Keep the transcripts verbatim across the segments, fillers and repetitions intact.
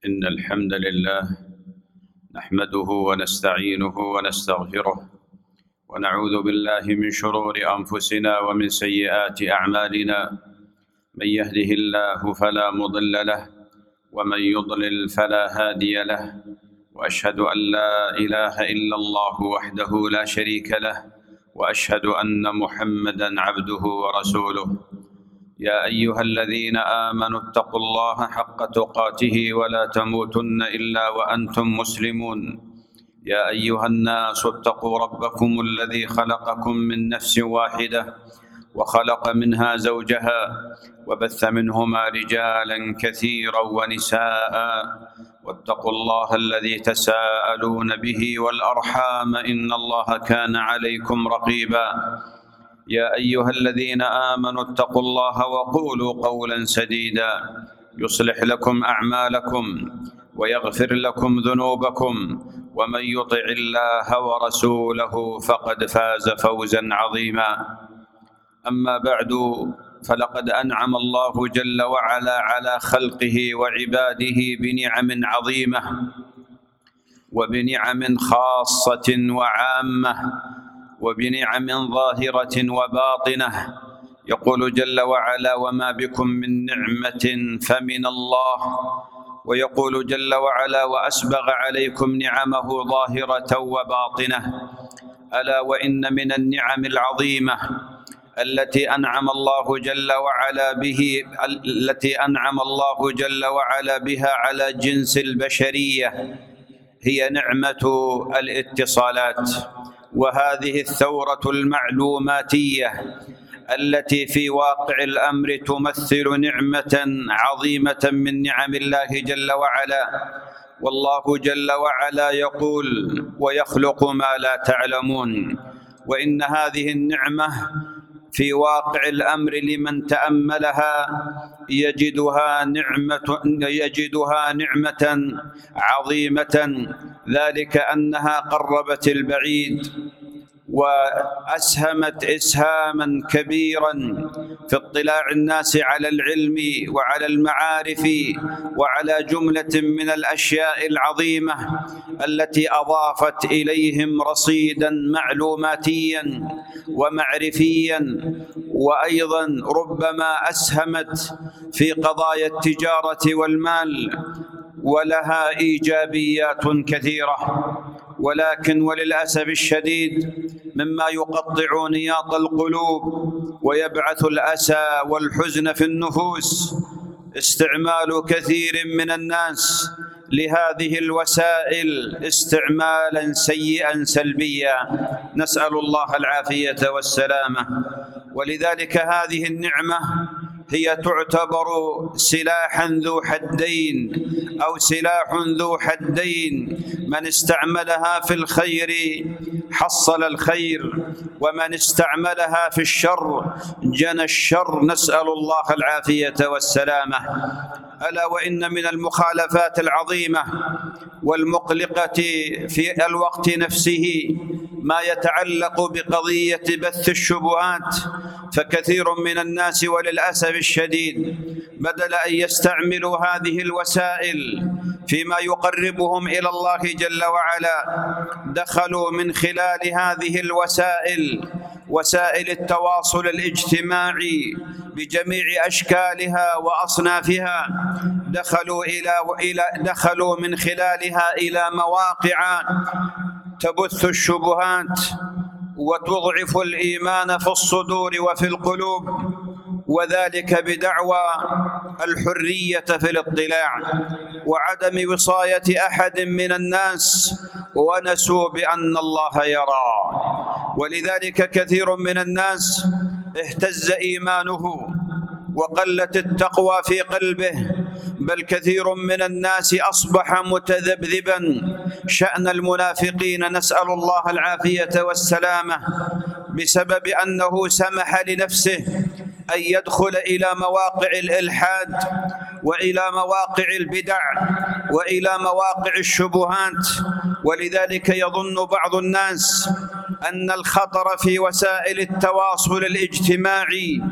إن الحمد لله نحمده ونستعينه ونستغفره ونعوذ بالله من شرور أنفسنا ومن سيئات أعمالنا. من يهده الله فلا مضل له ومن يضلل فلا هادي له، وأشهد أن لا إله إلا الله وحده لا شريك له، وأشهد أن محمدًا عبده ورسوله. يا أيها الذين آمنوا اتقوا الله حق تقاته ولا تموتن إلا وأنتم مسلمون. يا أيها الناس اتقوا ربكم الذي خلقكم من نفس واحدة وخلق منها زوجها وبث منهما رجالا كثيرا ونساء، واتقوا الله الذي تساءلون به والأرحام إن الله كان عليكم رقيبا. يا أيها الذين آمنوا اتقوا الله وقولوا قولا سديدا يصلح لكم أعمالكم ويغفر لكم ذنوبكم، ومن يطع الله ورسوله فقد فاز فوزا عظيما. أما بعد، فلقد أنعم الله جل وعلا على خلقه وعباده بنعم عظيمة وبنعم خاصة وعامة وبنعم ظاهرة وباطنة. يقول جل وعلا: وما بكم من نعمة فمن الله. ويقول جل وعلا: وأسبغ عليكم نعمه ظاهرة وباطنة. ألا وإن من النعم العظيمة التي أنعم الله جل وعلا به التي أنعم الله جل وعلا بها على جنس البشرية هي نعمة الاتصالات، وهذه الثورة المعلوماتية التي في واقع الأمر تمثل نعمة عظيمة من نعم الله جل وعلا. والله جل وعلا يقول: ويخلق ما لا تعلمون. وإن هذه النعمة في واقع الأمر لمن تأملها يجدها نعمة يجدها نعمة عظيمة، ذلك أنها قربت البعيد وأسهمت إسهاماً كبيراً في اطلاع الناس على العلم وعلى المعارف وعلى جملة من الأشياء العظيمة التي أضافت إليهم رصيداً معلوماتياً ومعرفياً، وأيضاً ربما أسهمت في قضايا التجارة والمال، ولها إيجابيات كثيرة. ولكن وللأسف الشديد مما يقطع نياط القلوب ويبعث الأسى والحزن في النفوس استعمال كثير من الناس لهذه الوسائل استعمالا سيئا سلبيا، نسأل الله العافية والسلامة. ولذلك هذه النعمة هي تعتبر سلاحا ذو حدين أو سلاح ذو حدين، من استعملها في الخير حصل الخير، ومن استعملها في الشر جنى الشر، نسأل الله العافية والسلامة. ألا وإن من المخالفات العظيمة والمقلقة في الوقت نفسه ما يتعلق بقضية بث الشبهات. فكثير من الناس وللأسف الشديد بدل أن يستعملوا هذه الوسائل فيما يقربهم إلى الله جل وعلا، دخلوا من خلال هذه الوسائل وسائل التواصل الاجتماعي بجميع أشكالها وأصنافها، دخلوا إلى وإلى دخلوا من خلالها إلى مواقع تبث الشبهات وتضعف الإيمان في الصدور وفي القلوب، وذلك بدعوى الحرية في الاطلاع وعدم وصاية أحد من الناس، ونسوا بأن الله يرى. ولذلك كثير من الناس اهتز إيمانه وقلت التقوى في قلبه، بل كثير من الناس أصبح متذبذبا شأن المنافقين، نسأل الله العافية والسلامة، بسبب أنه سمح لنفسه أن يدخل إلى مواقع الإلحاد وإلى مواقع البدع وإلى مواقع الشبهات. ولذلك يظن بعض الناس أن الخطر في وسائل التواصل الاجتماعي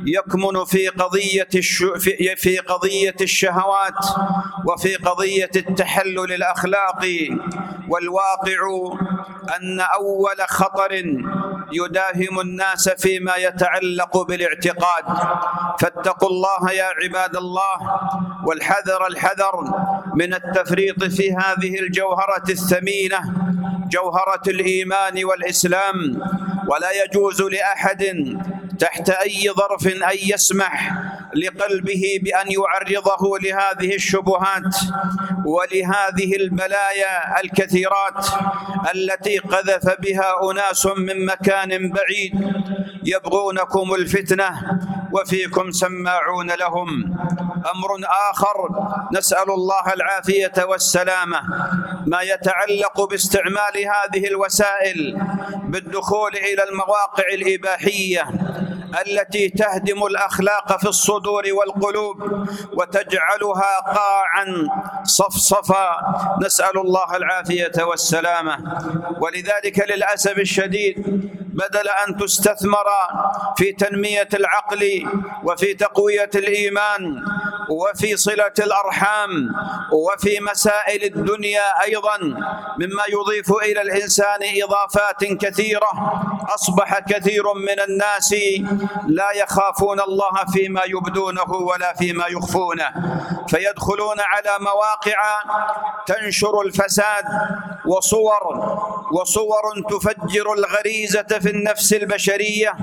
يكمن في قضية في قضية الشهوات وفي قضية التحلل الأخلاقي. والواقع أن أول خطر يداهم الناس فيما يتعلق بالاعتقاد. فاتقوا الله يا عباد الله، والحذر الحذر من التفريط في هذه الجوهرة الثمينة، جوهرة الإيمان والإسلام. ولا يجوز لأحد تحت أي ظرف أن يسمح لقلبه بأن يعرضه لهذه الشبهات ولهذه البلايا الكثيرات التي قذف بها أناس من مكان بعيد يبغونكم الفتنة وفيكم سماعون لهم. أمر آخر نسأل الله العافية والسلامة ما يتعلق باستعمال هذه الوسائل بالدخول إلى المواقع الإباحية التي تهدم الأخلاق في الصدور والقلوب وتجعلها قاعا صفصفا، نسأل الله العافية والسلامة. ولذلك للأسف الشديد بدل أن تستثمر في تنمية العقل وفي تقوية الإيمان وفي صلة الأرحام وفي مسائل الدنيا أيضا مما يضيف إلى الإنسان إضافات كثيرة، أصبح كثير من الناس لا يخافون الله فيما يبدونه ولا فيما يخفونه، فيدخلون على مواقع تنشر الفساد وصور وصور تفجر الغريزة في النفس البشرية،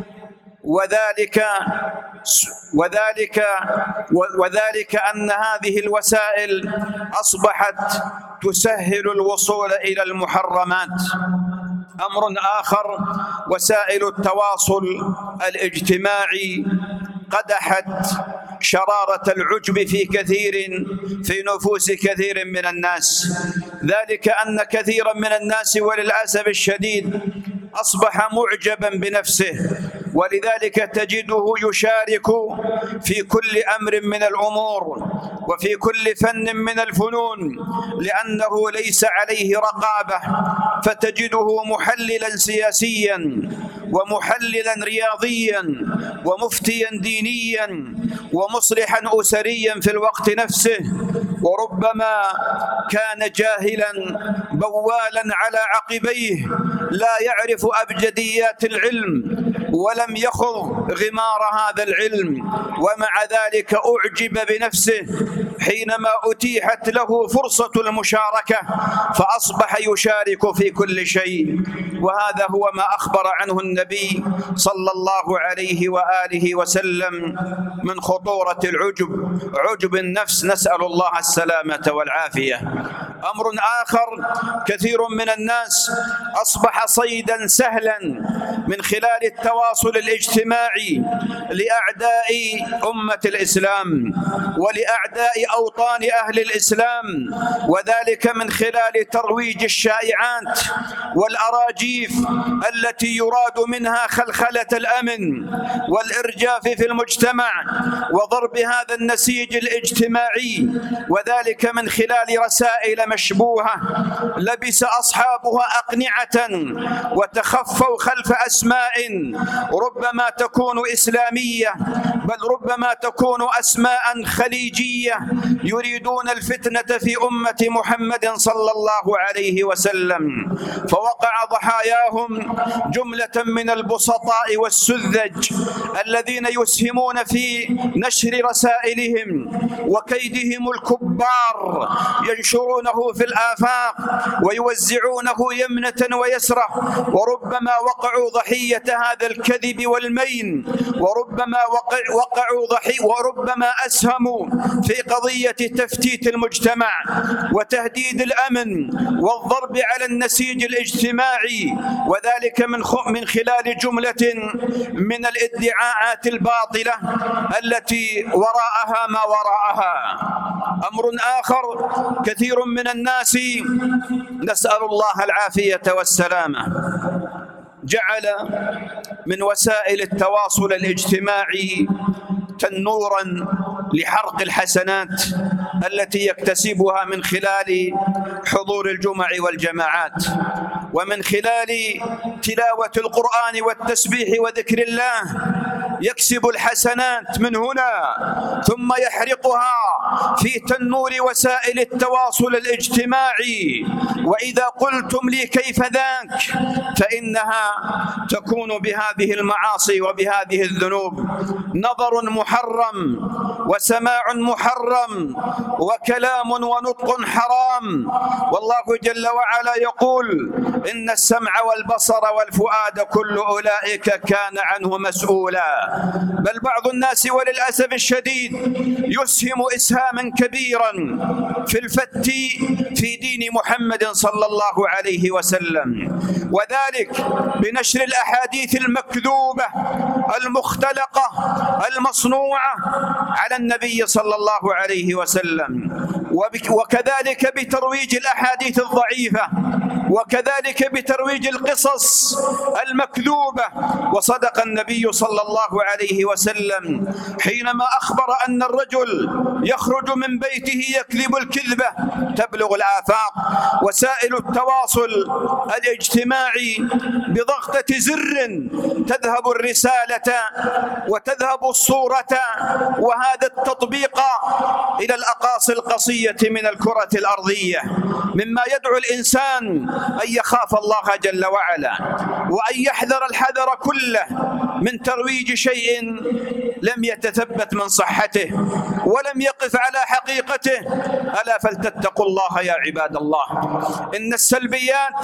وذلك وذلك وذلك أن هذه الوسائل أصبحت تسهل الوصول إلى المحرمات. أمر آخر وسائل التواصل الاجتماعي قدحت شرارة العجب في كثير في نفوس كثير من الناس، ذلك أن كثيرا من الناس وللأسف الشديد أصبح معجبا بنفسه، ولذلك تجده يشارك في كل أمر من الأمور وفي كل فن من الفنون لأنه ليس عليه رقابة، فتجده محللا سياسيا ومحللا رياضيا ومفتيا دينيا ومصلحا أسريا في الوقت نفسه، وربما كان جاهلا بوالا على عقبيه لا يعرف أبجديات العلم ولم يخض غمار هذا العلم، ومع ذلك أعجب بنفسه حينما أتيحت له فرصة المشاركة فأصبح يشارك في كل شيء. وهذا هو ما أخبر عنه النبي صلى الله عليه وآله وسلم من خطورة العجب، عجب النفس، نسأل الله السلامة والعافية. أمر آخر كثير من الناس أصبح صيدا سهلا من خلال التواصل الاجتماعي لأعداء أمة الإسلام ولأعداء أوطان أهل الإسلام، وذلك من خلال ترويج الشائعات والأراجيف التي يراد منها خلخلة الأمن والإرجاف في المجتمع وضرب هذا النسيج الاجتماعي، وذلك من خلال رسائل مشبوهة لبس أصحابها أقنعة وتخفوا خلف أسماء ربما تكون إسلامية بل ربما تكون أسماء خليجية يريدون الفتنة في أمة محمد صلى الله عليه وسلم، فوقع ضحاياهم جملة من البسطاء والسذج الذين يسهمون في نشر رسائلهم وكيدهم الكبار، ينشرونه في الآفاق ويوزعونه يمنة ويسرة، وربما وقعوا ضحية هذا الكذب والمين، وربما وقعوا ضحية وربما أسهموا في قضية تفتيت المجتمع وتهديد الأمن والضرب على النسيج الاجتماعي، وذلك من من خلال جملة من الادعاءات الباطلة التي وراءها ما وراءها. أمر آخر كثير من الناس نسأل الله العافية والسلامة جعل من وسائل التواصل الاجتماعي تنورا لحرق الحسنات التي يكتسبها من خلال حضور الجمع والجماعات ومن خلال تلاوة القرآن والتسبيح وذكر الله يكسب الحسنات من هنا ثم يحرقها في تنور وسائل التواصل الاجتماعي، وإذا قلتم لي كيف ذاك فإنها تكون بهذه المعاصي وبهذه الذنوب: نظر محرم، وسماع محرم، وكلام ونطق حرام. والله جل وعلا يقول: إن السمع والبصر والفؤاد كل أولئك كان عنه مسؤولا. بل بعض الناس وللأسف الشديد يسهم إسهاما كبيرا في الفت في دين محمد صلى الله عليه وسلم، وذلك بنشر الأحاديث المكذوبة المختلقة المصنوعة على النبي صلى الله عليه وسلم، وكذلك بترويج الأحاديث الضعيفة، وكذلك بترويج القصص المكذوبة. وصدق النبي صلى الله عليه وسلم حينما أخبر أن الرجل يخرج من بيته يكذب الكذبة تبلغ الآفاق. وسائل التواصل الاجتماعي بضغطة زر تذهب الرسالة وتذهب الصورة وهذا التطبيق إلى الأقاصي القصية من الكرة الأرضية، مما يدعو الإنسان أن يخاف الله جل وعلا، وأن يحذر الحذر كله من ترويج شيء لم يتثبت من صحته ولم يقف على حقيقته. ألا فلتتقوا الله يا عباد الله. إن السلبيات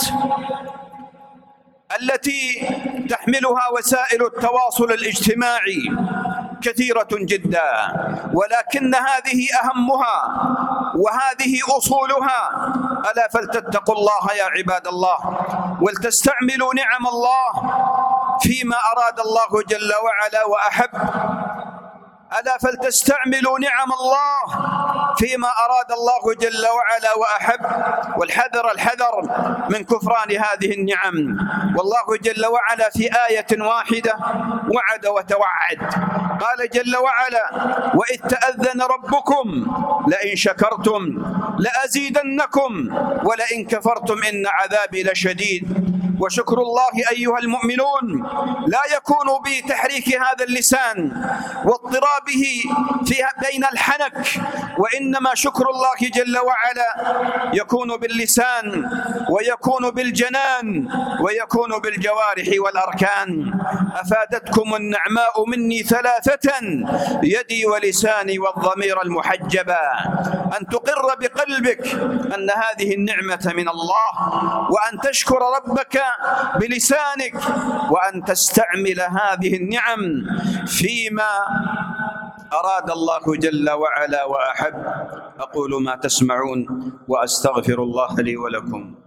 التي تحملها وسائل التواصل الاجتماعي كثيرة جدا، ولكن هذه أهمها وهذه أصولها. ألا فلتتقوا الله يا عباد الله، ولتستعملوا نعم الله فيما أراد الله جل وعلا وأحب. ألا فلتستعملوا نعم الله فيما أراد الله جل وعلا وأحب، والحذر الحذر من كفران هذه النعم. والله جل وعلا في آية واحدة وعد وتوعد، قال جل وعلا: وإذ تأذن ربكم لئن شكرتم لأزيدنكم ولئن كفرتم إن عذابي لشديد. وشكر الله أيها المؤمنون لا يكون بتحريك هذا اللسان واضطرابه في بين الحنك، وإنما شكر الله جل وعلا يكون باللسان ويكون بالجنان ويكون بالجوارح والأركان. أفادتكم النعماء مني ثلاثة: يدي ولساني والضمير المحجبا. أن تقر بقلبك أن هذه النعمة من الله، وأن تشكر ربك بلسانك، وأن تستعمل هذه النعم فيما أراد الله جل وعلا وأحب. أقول ما تسمعون وأستغفر الله لي ولكم.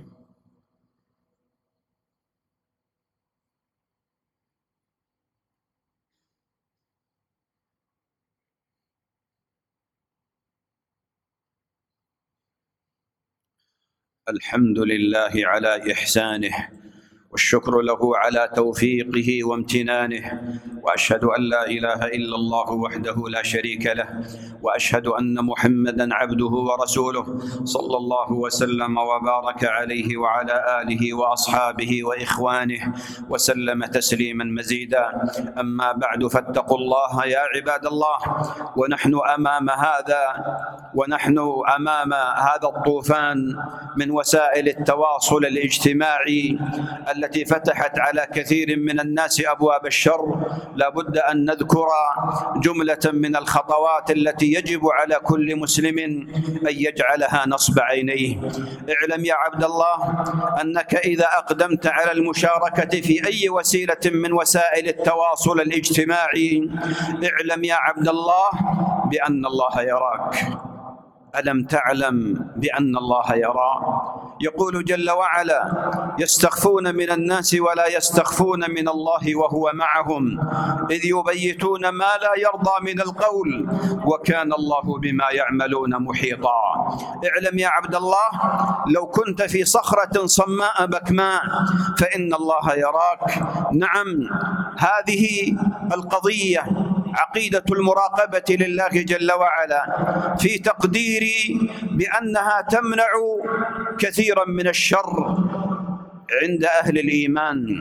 الحمد لله على إحسانه، والشكر له على توفيقه وامتنانه، وأشهد أن لا إله إلا الله وحده لا شريك له، وأشهد أن محمدًا عبده ورسوله صلى الله وسلم وبارك عليه وعلى آله وأصحابه وإخوانه وسلم تسليمًا مزيدا. أما بعد، فاتقوا الله يا عباد الله. ونحن أمام هذا ونحن أمام هذا الطوفان من وسائل التواصل الاجتماعي التي فتحت على كثير من الناس أبواب الشر. لا بد أن نذكر جملة من الخطوات التي يجب على كل مسلم أن يجعلها نصب عينيه. اعلم يا عبد الله أنك إذا أقدمت على المشاركة في أي وسيلة من وسائل التواصل الاجتماعي، اعلم يا عبد الله بأن الله يراك. ألم تعلم بأن الله يرى؟ يقول جل وعلا: يستخفون من الناس ولا يستخفون من الله وهو معهم إذ يبيتون ما لا يرضى من القول وكان الله بما يعملون محيطا. اعلم يا عبد الله، لو كنت في صخرة صماء بكماء فإن الله يراك. نعم، هذه القضية عقيدة المراقبة لله جل وعلا في تقديري بأنها تمنع كثيرا من الشر عند أهل الإيمان.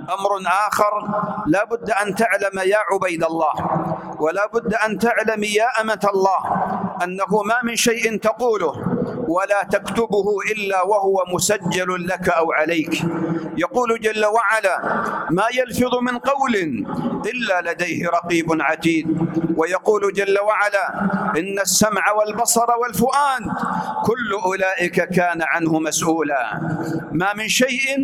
أمر آخر لا بد أن تعلم يا عبيد الله، ولا بد أن تعلم يا أمة الله، أنه ما من شيء تقوله ولا تكتبه إلا وهو مسجل لك أو عليك. يقول جل وعلا: ما يلفظ من قول إلا لديه رقيب عتيد. ويقول جل وعلا: إن السمع والبصر والفؤاد كل أولئك كان عنه مسؤولا. ما من شيء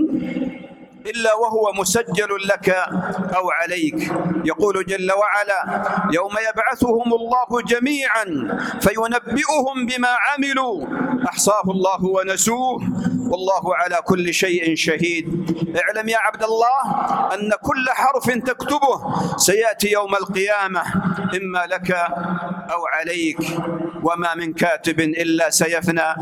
إلا وهو مسجل لك أو عليك. يقول جل وعلا: يوم يبعثهم الله جميعا فينبئهم بما عملوا أحصاه الله ونسوه والله على كل شيء شهيد. اعلم يا عبد الله أن كل حرف تكتبه سيأتي يوم القيامة إما لك أو عليك. وما من كاتب إلا سيفنى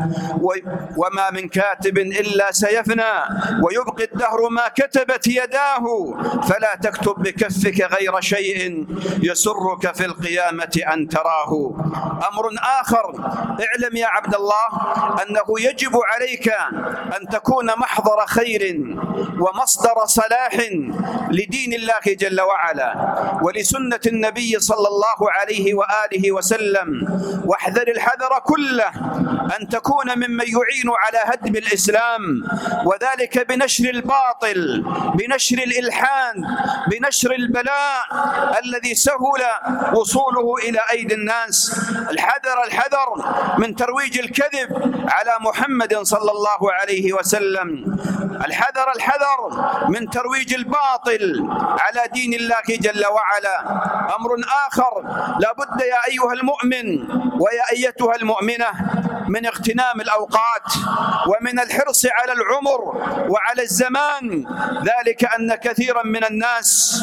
وما من كاتب إلا سيفنى ويبقي الدهر ما كتبت يداه، فلا تكتب بكفك غير شيء يسرك في القيامة أن تراه. أمر آخر: اعلم يا عبد الله أنه يجب عليك أن تكون محضر خير ومصدر صلاح لدين الله جل وعلا ولسنة النبي صلى الله عليه وآله وسلم. واحذر الحذر كله أن تكون ممن يعين على هدم الإسلام، وذلك بنشر الباطل، بنشر الإلحاد، بنشر البلاء الذي سهل وصوله إلى أيدي الناس. الحذر الحذر من ترويج الكذب على محمد صلى الله عليه وسلم. الحذر الحذر من ترويج الباطل على دين الله جل وعلا. أمر آخر: لا بد يا أيها المؤمن ويا أيتها المؤمنة من اغتنام الأوقات ومن الحرص على العمر وعلى الزمان، ذلك أن كثيرا من الناس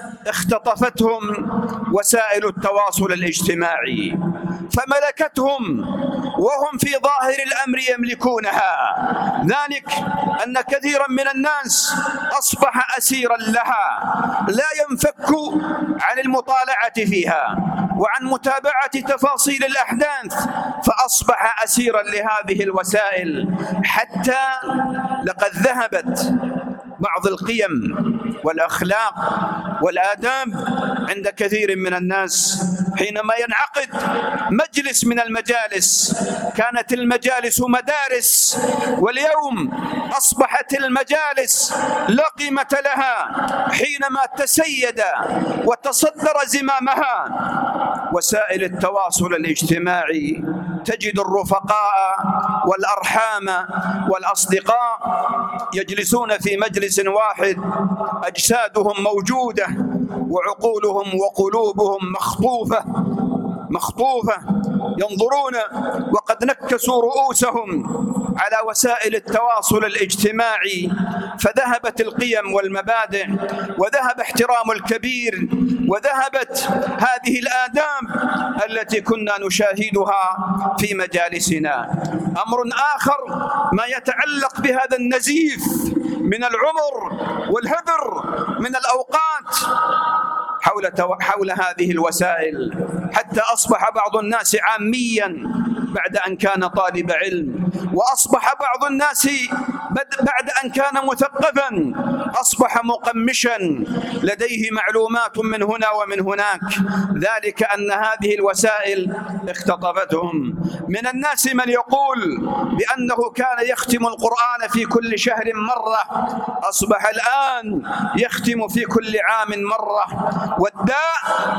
اختطفتهم وسائل التواصل الاجتماعي فملكتهم وهم في ظاهر الأمر يملكونها، ذلك أن كثيرا من الناس أصبح أسيرا لها، لا ينفك عن المطالعة فيها وعن متابعة تفاصيل الأحداث، فأصبح أسيرا لهذه الوسائل، حتى لقد ذهبت بعض القيم والأخلاق والآداب عند كثير من الناس. حينما ينعقد مجلس من المجالس، كانت المجالس مدارس، واليوم أصبحت المجالس لا قيمة لها حينما تسيد وتصدر زمامها وسائل التواصل الاجتماعي. تجد الرفقاء والأرحام والأصدقاء يجلسون في مجلس واحد، أجسادهم موجودة وعقولهم وقلوبهم مخطوفة مخطوفة ينظرون وقد نكسوا رؤوسهم على وسائل التواصل الاجتماعي، فذهبت القيم والمبادئ وذهب احترام الكبير وذهبت هذه الآداب التي كنا نشاهدها في مجالسنا. أمر آخر ما يتعلق بهذا النزيف من العمر والهدر من الأوقات حول حول هذه الوسائل، حتى أصبح بعض الناس عاميا بعد أن كان طالب علم، وأصبح بعض الناس بعد أن كان مثقفا أصبح مقمشا لديه معلومات من هنا ومن هناك، ذلك أن هذه الوسائل اختطفتهم. من الناس من يقول بأنه كان يختم القرآن في كل شهر مرة، أصبح الآن يختم في كل عام مرة. والداء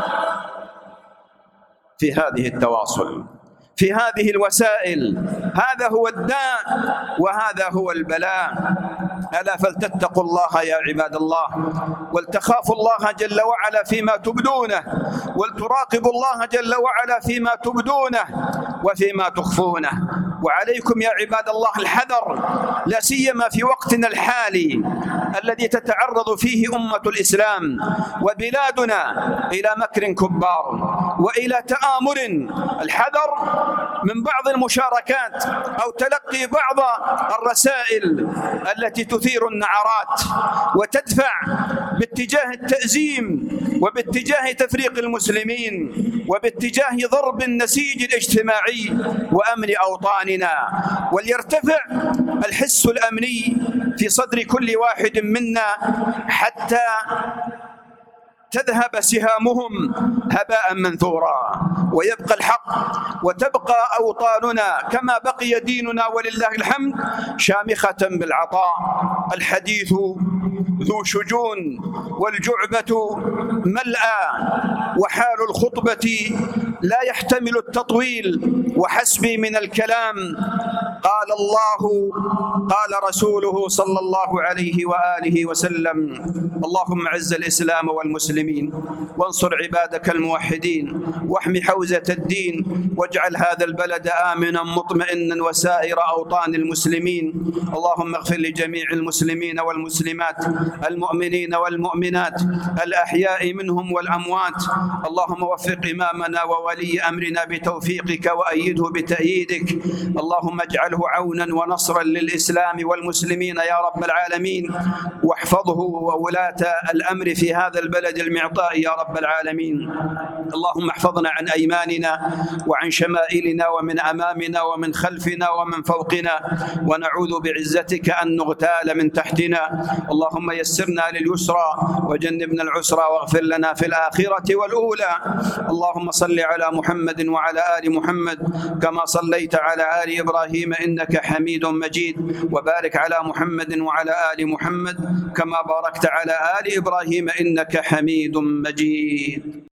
في هذه التواصل، في هذه الوسائل، هذا هو الداء وهذا هو البلاء. ألا فلتتقوا الله يا عباد الله، ولتخافوا الله جل وعلا فيما تبدونه، ولتراقبوا الله جل وعلا فيما تبدونه وفيما تخفونه. وعليكم يا عباد الله الحذر، لا سيما في وقتنا الحالي الذي تتعرض فيه أمة الإسلام وبلادنا إلى مكر كبار. وإلى تآمر، الحذر من بعض المشاركات أو تلقي بعض الرسائل التي تثير النعرات وتدفع باتجاه التأزيم وباتجاه تفريق المسلمين وباتجاه ضرب النسيج الاجتماعي وأمن أوطاننا. وليرتفع الحس الأمني في صدر كل واحد منا حتى تذهب سهامهم هباء منثورا، ويبقى الحق وتبقى أوطاننا كما بقي ديننا ولله الحمد شامخة بالعطاء. الحديث ذو شجون والجعبة ملأى، وحال الخطبة لا يحتمل التطويل، وحسبي من الكلام قال الله قال رسوله صلى الله عليه وآله وسلم: اللهم أعز الإسلام والمسلمين وانصر عبادك الموحدين واحم حوزة الدين واجعل هذا البلد آمنا مطمئنا وسائر أوطان المسلمين. اللهم اغفر لجميع المسلمين والمسلمات المؤمنين والمؤمنات الأحياء منهم والأموات. اللهم وفق إمامنا وولي أمرنا بتوفيقك وأيده بتأييدك. اللهم اجعله عونا ونصرا للإسلام والمسلمين يا رب العالمين، واحفظه وولاة الأمر في هذا البلد المعطاء يا رب العالمين. اللهم احفظنا عن أيماننا وعن شمائلنا ومن أمامنا ومن خلفنا ومن فوقنا، ونعوذ بعزتك أن نغتال من تحتنا. اللهم يسرنا لليسرى وجنبنا العسرى واغفر لنا في الآخرة والأولى. اللهم صل على محمد وعلى آل محمد كما صليت على آل إبراهيم إنك حميد مجيد، وبارك على محمد وعلى آل محمد كما باركت على آل إبراهيم إنك حميد مجيد.